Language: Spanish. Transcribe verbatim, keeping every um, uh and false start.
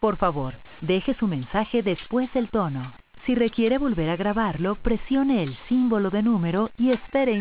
Por favor, deje su mensaje después del tono. Si requiere volver a grabarlo, presione el símbolo de número y espere